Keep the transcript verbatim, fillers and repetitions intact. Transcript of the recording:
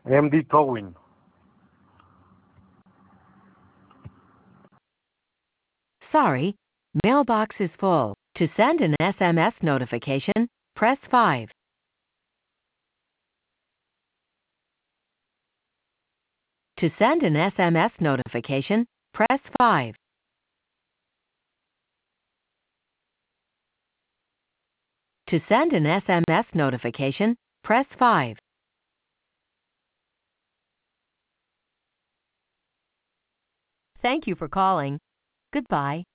M D Towing. Sorry, mailbox is full. To send an S M S notification, press five. To send an S M S notification, press five. To send an S M S notification, press five. Thank you for calling. Goodbye.